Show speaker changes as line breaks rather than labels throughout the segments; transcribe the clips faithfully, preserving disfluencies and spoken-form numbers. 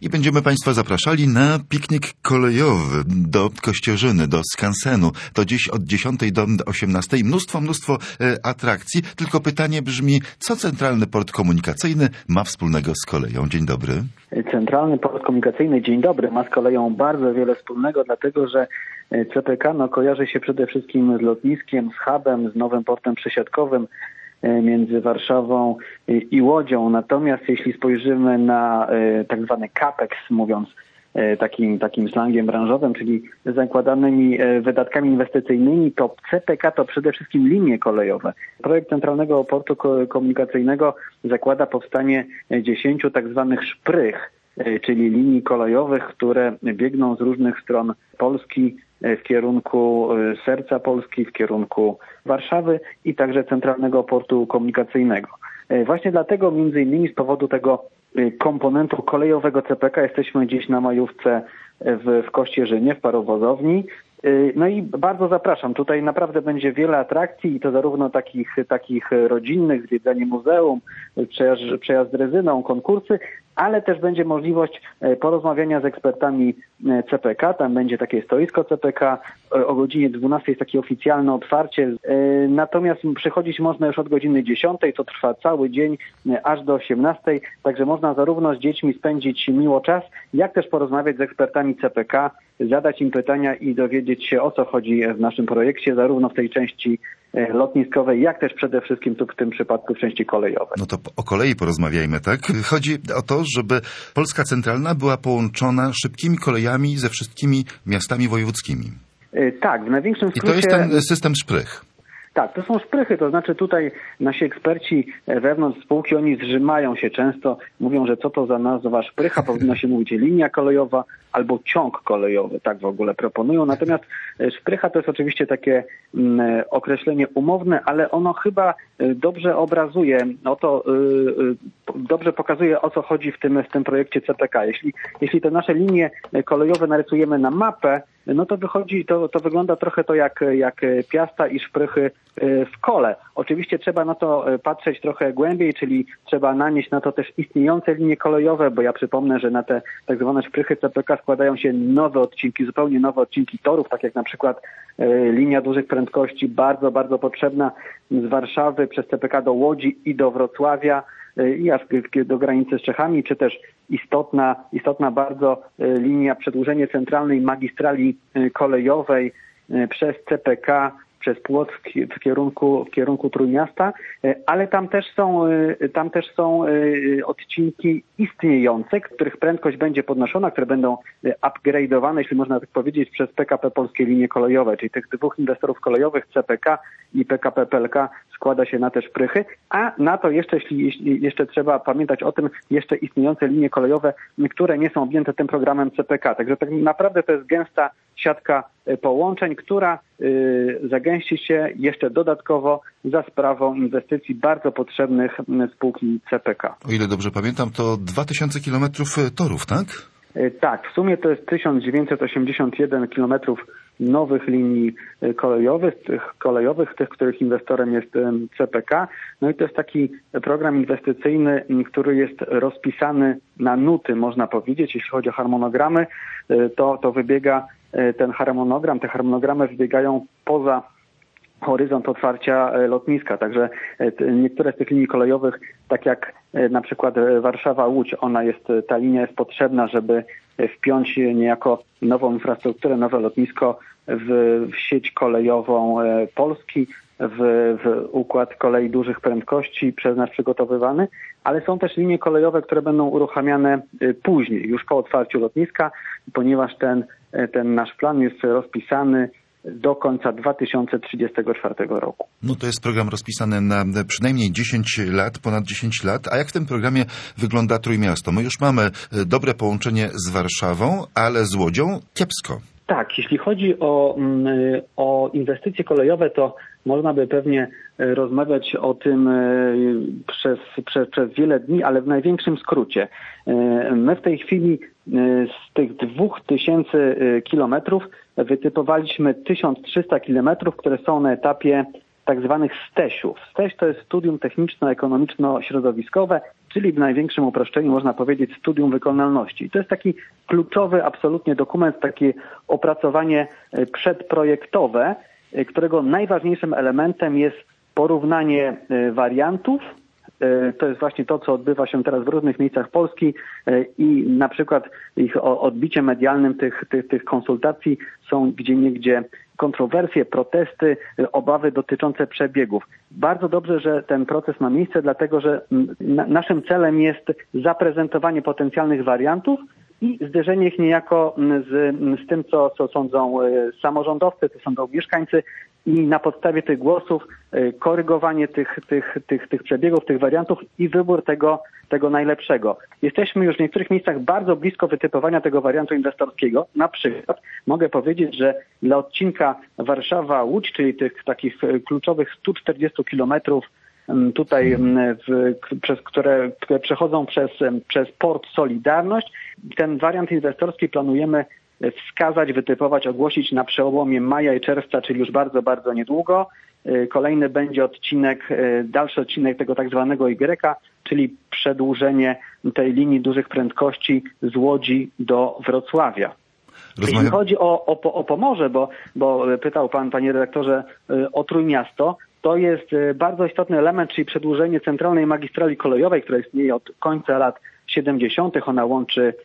I będziemy Państwa zapraszali na piknik kolejowy do Kościerzyny, do skansenu. To dziś od dziesiątej do osiemnastej. Mnóstwo, mnóstwo e, atrakcji. Tylko pytanie brzmi, co Centralny Port Komunikacyjny ma wspólnego z koleją? Dzień dobry.
Centralny Port Komunikacyjny, dzień dobry, ma z koleją bardzo wiele wspólnego, dlatego że C P K no, kojarzy się przede wszystkim z lotniskiem, z hubem, z nowym portem przesiadkowym między Warszawą i Łodzią. Natomiast jeśli spojrzymy na tak zwany capex, mówiąc takim, takim slangiem branżowym, czyli zakładanymi wydatkami inwestycyjnymi, to C P K to przede wszystkim linie kolejowe. Projekt Centralnego Portu Komunikacyjnego zakłada powstanie dziesięciu tak zwanych szprych, czyli linii kolejowych, które biegną z różnych stron Polski w kierunku serca Polski, w kierunku Warszawy i także Centralnego Portu Komunikacyjnego. Właśnie dlatego, między innymi z powodu tego komponentu kolejowego C P K jesteśmy dziś na majówce w, w Kościerzynie, w parowozowni. No i bardzo zapraszam. Tutaj naprawdę będzie wiele atrakcji i to zarówno takich, takich rodzinnych, zwiedzanie muzeum, przejazd, przejazd drezyną, konkursy, ale też będzie możliwość porozmawiania z ekspertami C P K. Tam będzie takie stoisko C P K. O godzinie dwunastej jest takie oficjalne otwarcie. Natomiast przychodzić można już od godziny dziesiątej. To trwa cały dzień aż do osiemnastej. Także można zarówno z dziećmi spędzić miło czas, jak też porozmawiać z ekspertami C P K, zadać im pytania i dowiedzieć się, o co chodzi w naszym projekcie, zarówno w tej części lotniskowej, jak też przede wszystkim tu w tym przypadku w części kolejowej.
No to o kolei porozmawiajmy, tak? Chodzi o to, żeby Polska Centralna była połączona szybkimi kolejami ze wszystkimi miastami wojewódzkimi.
Tak, w największym skrócie...
I to jest ten system szprych.
Tak, to są szprychy, to znaczy tutaj nasi eksperci wewnątrz spółki, oni zrzymają się często, mówią, że co to za nazwa szprycha, powinno się mówić linia kolejowa albo ciąg kolejowy, tak w ogóle proponują. Natomiast szprycha to jest oczywiście takie mm, określenie umowne, ale ono chyba dobrze obrazuje, no to yy, dobrze pokazuje, o co chodzi w tym, w tym projekcie C P K. Jeśli, jeśli te nasze linie kolejowe narysujemy na mapę, no to wychodzi, to, to wygląda trochę to jak, jak piasta i szprychy w kole. Oczywiście trzeba na to patrzeć trochę głębiej, czyli trzeba nanieść na to też istniejące linie kolejowe, bo ja przypomnę, że na te tak zwane szprychy C P K składają się nowe odcinki, zupełnie nowe odcinki torów, tak jak na przykład linia dużych prędkości, bardzo, bardzo potrzebna z Warszawy przez C P K do Łodzi i do Wrocławia, i aż do granicy z Czechami, czy też istotna, istotna bardzo linia, przedłużenie centralnej magistrali kolejowej przez C P K, przez Płock w kierunku, w kierunku Trójmiasta, ale tam też są, tam też są odcinki istniejące, których prędkość będzie podnoszona, które będą upgrade'owane, jeśli można tak powiedzieć, przez P K P Polskie Linie Kolejowe, czyli tych dwóch inwestorów kolejowych, C P K i P K P P L K, składa się na te szprychy, a na to jeszcze, jeśli, jeśli jeszcze trzeba pamiętać o tym, jeszcze istniejące linie kolejowe, które nie są objęte tym programem C P K. Także tak naprawdę to jest gęsta siatka połączeń, która y, zagęści się jeszcze dodatkowo za sprawą inwestycji bardzo potrzebnych spółki C P K.
O ile dobrze pamiętam, to dwa tysiące kilometrów torów, tak?
Y, tak, w sumie to jest tysiąc dziewięćset osiemdziesiąt jeden kilometrów nowych linii kolejowych, tych kolejowych, tych, których inwestorem jest C P K. No i to jest taki program inwestycyjny, który jest rozpisany na nuty, można powiedzieć. Jeśli chodzi o harmonogramy, to, to wybiega ten harmonogram, te harmonogramy wybiegają poza horyzont otwarcia lotniska. Także niektóre z tych linii kolejowych, tak jak na przykład Warszawa-Łódź, ona jest, ta linia jest potrzebna, żeby wpiąć niejako nową infrastrukturę, nowe lotnisko w, w sieć kolejową Polski, w, w układ kolei dużych prędkości przez nas przygotowywany, ale są też linie kolejowe, które będą uruchamiane później, już po otwarciu lotniska, ponieważ ten, ten nasz plan jest rozpisany do końca dwa tysiące trzydziestego czwartego roku.
No to jest program rozpisany na przynajmniej dziesięć lat, ponad dziesięć lat. A jak w tym programie wygląda Trójmiasto? My już mamy dobre połączenie z Warszawą, ale z Łodzią kiepsko.
Tak, jeśli chodzi o, o inwestycje kolejowe, to można by pewnie rozmawiać o tym przez, przez, przez wiele dni, ale w największym skrócie. My w tej chwili z tych dwóch tysięcy kilometrów wytypowaliśmy tysiąc trzysta kilometrów, które są na etapie tak zwanych stesiów. Steś to jest studium techniczno-ekonomiczno-środowiskowe, czyli w największym uproszczeniu można powiedzieć studium wykonalności. To jest taki kluczowy absolutnie dokument, takie opracowanie przedprojektowe, którego najważniejszym elementem jest porównanie wariantów. To jest właśnie to, co odbywa się teraz w różnych miejscach Polski i na przykład ich odbiciem medialnym tych, tych, tych konsultacji są gdzieniegdzie kontrowersje, protesty, obawy dotyczące przebiegów. Bardzo dobrze, że ten proces ma miejsce, dlatego że na, naszym celem jest zaprezentowanie potencjalnych wariantów i zderzenie ich niejako z, z tym, co, co sądzą samorządowcy, co sądzą mieszkańcy i na podstawie tych głosów korygowanie tych, tych, tych, tych przebiegów, tych wariantów i wybór tego, tego najlepszego. Jesteśmy już w niektórych miejscach bardzo blisko wytypowania tego wariantu inwestorskiego. Na przykład mogę powiedzieć, że dla odcinka Warszawa-Łódź, czyli tych takich kluczowych stu czterdziestu kilometrów tutaj, w, przez, które, które przechodzą przez, przez port Solidarność, ten wariant inwestorski planujemy wskazać, wytypować, ogłosić na przełomie maja i czerwca, czyli już bardzo, bardzo niedługo. Kolejny będzie odcinek, dalszy odcinek tego tak zwanego Y, czyli przedłużenie tej linii dużych prędkości z Łodzi do Wrocławia. Rozmawiam. Jeśli chodzi o, o, o Pomorze, bo, bo pytał pan, panie redaktorze, o Trójmiasto, to jest bardzo istotny element, czyli przedłużenie centralnej magistrali kolejowej, która istnieje od końca lat siedemdziesiątych. Ona łączy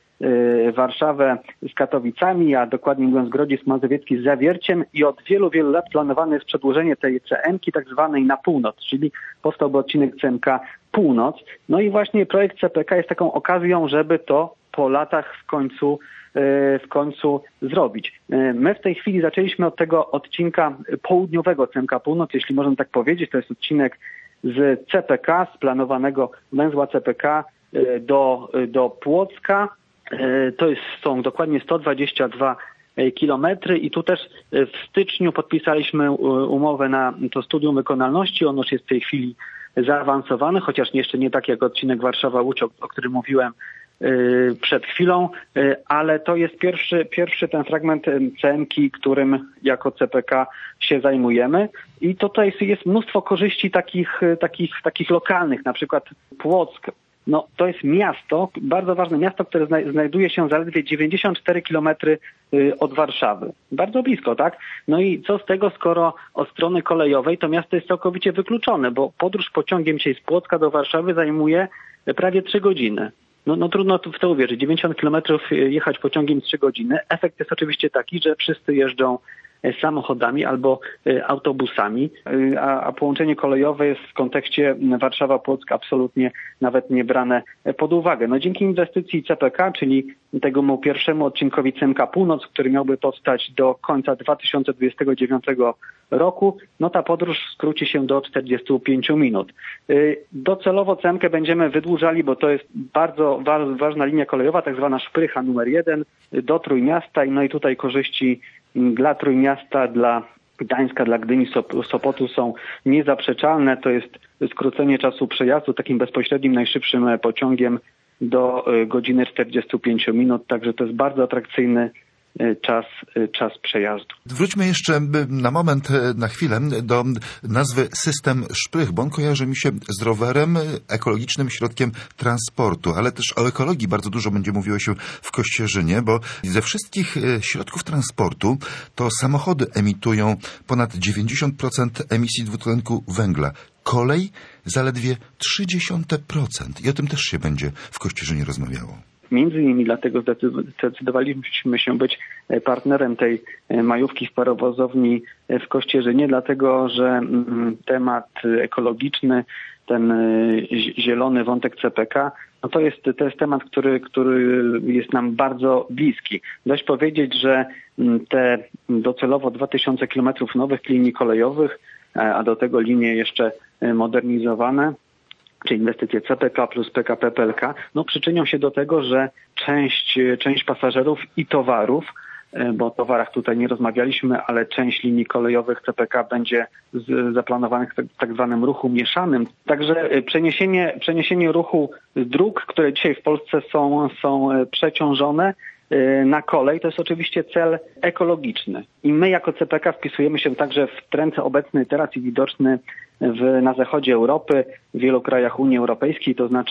Warszawę z Katowicami, a dokładnie mówiąc Grodzisk Mazowiecki z Zawierciem i od wielu, wielu lat planowane jest przedłużenie tej C M-ki tak zwanej na północ, czyli powstałby odcinek C M K Północ. No i właśnie projekt C P K jest taką okazją, żeby to po latach w końcu w końcu zrobić. My w tej chwili zaczęliśmy od tego odcinka południowego C M K Północ, jeśli można tak powiedzieć. To jest odcinek z C P K, z planowanego węzła C P K do, do Płocka. To jest, są dokładnie sto dwadzieścia dwa kilometry i tu też w styczniu podpisaliśmy umowę na to studium wykonalności. Ono już jest w tej chwili zaawansowane, chociaż jeszcze nie tak jak odcinek Warszawa-Łódź, o, o którym mówiłem przed chwilą, ale to jest pierwszy, pierwszy ten fragment C M-ki, którym jako C P K się zajmujemy i tutaj jest mnóstwo korzyści takich, takich, takich lokalnych, na przykład Płock. No, to jest miasto, bardzo ważne miasto, które znajduje się zaledwie dziewięćdziesiąt cztery kilometry od Warszawy. Bardzo blisko, tak? No i co z tego, skoro od strony kolejowej to miasto jest całkowicie wykluczone, bo podróż pociągiem dzisiaj z Płocka do Warszawy zajmuje prawie trzy godziny. No, no trudno w to uwierzyć. dziewięćdziesiąt kilometrów jechać pociągiem trzy godziny. Efekt jest oczywiście taki, że wszyscy jeżdżą samochodami albo autobusami, a, a połączenie kolejowe jest w kontekście Warszawa-Płock absolutnie nawet nie brane pod uwagę. No dzięki inwestycji C P K, czyli tego pierwszemu odcinkowi C M K Północ, który miałby powstać do końca dwa tysiące dwudziestego dziewiątego roku, no ta podróż skróci się do czterdziestu pięciu minut. Docelowo C M K będziemy wydłużali, bo to jest bardzo ważna linia kolejowa, tak zwana szprycha numer jeden do Trójmiasta, no i tutaj korzyści dla Trójmiasta, dla Gdańska, dla Gdyni, Sopotu są niezaprzeczalne. To jest skrócenie czasu przejazdu takim bezpośrednim, najszybszym pociągiem do godziny czterdziestu pięciu minut, także to jest bardzo atrakcyjny czas, czas przejazdu.
Wróćmy jeszcze na moment, na chwilę do nazwy system szprych, bo on kojarzy mi się z rowerem, ekologicznym środkiem transportu, ale też o ekologii bardzo dużo będzie mówiło się w Kościerzynie, bo ze wszystkich środków transportu to samochody emitują ponad dziewięćdziesiąt procent emisji dwutlenku węgla. Kolej zaledwie trzydzieści procent i o tym też się będzie w Kościerzynie rozmawiało.
Między innymi dlatego zdecydowaliśmy się być partnerem tej majówki w parowozowni w Kościerzynie, dlatego że temat ekologiczny, ten zielony wątek C P K, no to jest, to jest temat, który, który jest nam bardzo bliski. Dość powiedzieć, że te docelowo dwa tysiące kilometrów nowych linii kolejowych, a do tego linie jeszcze modernizowane, czy inwestycje C P K plus P K P P L K, no przyczynią się do tego, że część, część pasażerów i towarów, bo o towarach tutaj nie rozmawialiśmy, ale część linii kolejowych C P K będzie z, zaplanowanych w tak zwanym ruchu mieszanym. Także przeniesienie, przeniesienie ruchu z dróg, które dzisiaj w Polsce są, są przeciążone, na kolej, to jest oczywiście cel ekologiczny. I my jako C P K wpisujemy się także w trend obecny teraz i widoczny w, na zachodzie Europy, w wielu krajach Unii Europejskiej, to znaczy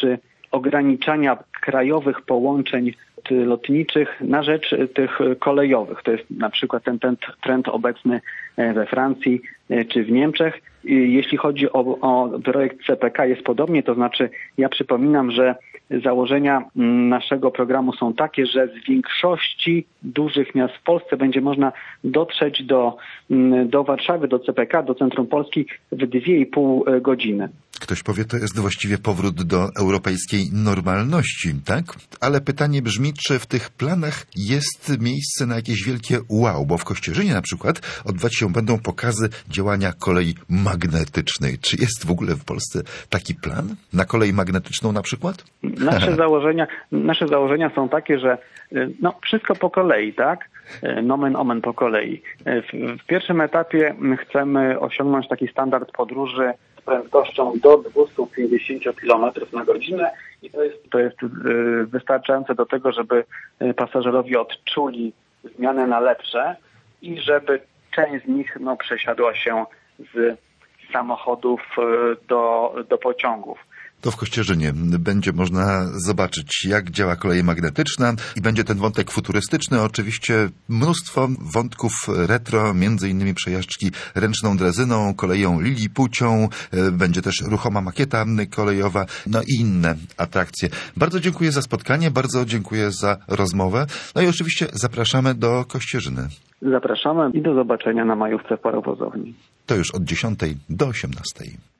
ograniczania krajowych połączeń lotniczych na rzecz tych kolejowych. To jest na przykład ten, ten trend obecny we Francji czy w Niemczech. Jeśli chodzi o, o projekt C P K, jest podobnie, to znaczy ja przypominam, że założenia naszego programu są takie, że z większości dużych miast w Polsce będzie można dotrzeć do, do Warszawy, do C P K, do Centrum Polski w dwie i pół godziny.
Ktoś powie, to jest właściwie powrót do europejskiej normalności, tak? Ale pytanie brzmi, czy w tych planach jest miejsce na jakieś wielkie wow, bo w Kościerzynie na przykład odbywać się będą pokazy działania kolei magnetycznej. Czy jest w ogóle w Polsce taki plan? Na kolej magnetyczną na przykład?
Nasze założenia, nasze założenia są takie, że no, wszystko po kolei, tak? Nomen omen po kolei. W, w pierwszym etapie chcemy osiągnąć taki standard podróży z prędkością do dwieście pięćdziesiąt kilometrów na godzinę i to jest, to jest wystarczające do tego, żeby pasażerowie odczuli zmianę na lepsze i żeby część z nich no, przesiadła się z samochodów do, do pociągów.
To w Kościerzynie będzie można zobaczyć, jak działa kolej magnetyczna i będzie ten wątek futurystyczny. Oczywiście mnóstwo wątków retro, między innymi przejażdżki ręczną drezyną, koleją lilipucią, będzie też ruchoma makieta kolejowa, no i inne atrakcje. Bardzo dziękuję za spotkanie, bardzo dziękuję za rozmowę. No i oczywiście zapraszamy do Kościerzyny.
Zapraszamy i do zobaczenia na majówce w parowozowni.
To już od dziesiątej do osiemnastej.